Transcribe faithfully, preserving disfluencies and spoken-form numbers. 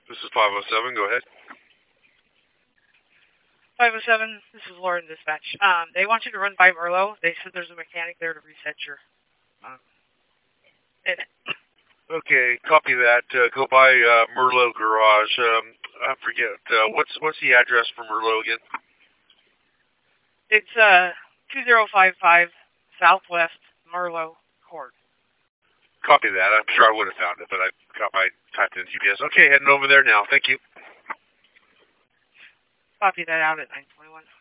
This is five oh seven. Go ahead. five oh seven, this is Lauren Dispatch. Um, they want you to run by Merlot. They said there's a mechanic there to reset your... Uh, it. Okay, copy that. Uh, go by uh, Merlot Garage. Um, I forget. Uh, what's what's the address for Merlot again? It's uh, two zero five five Southwest Merlot Court. Copy that. I'm sure I would have found it, but I got my typed in G P S. Okay, heading over there now. Thank you. Copy that out at nine twenty-one.